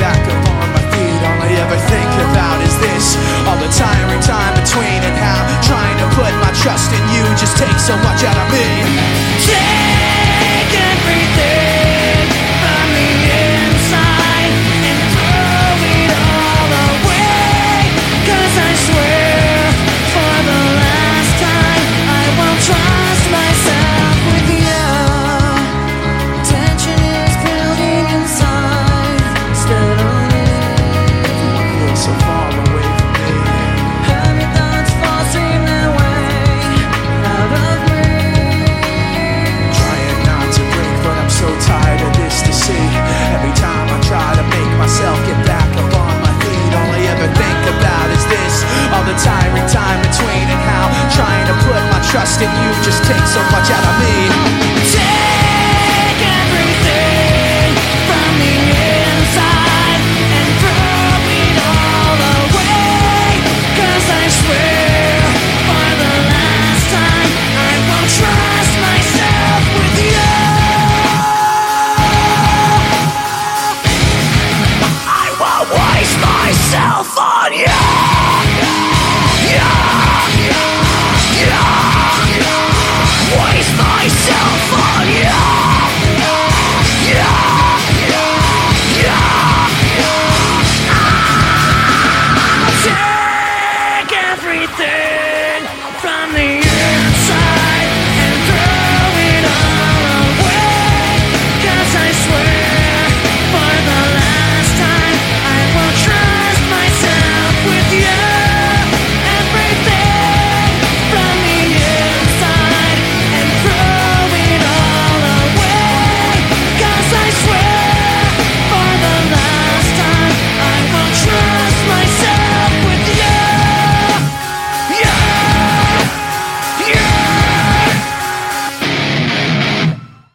back up on my feet, all I ever think about is this. All the tiring time between, and how trying to put my trust in you just takes so much out of me. Yeah.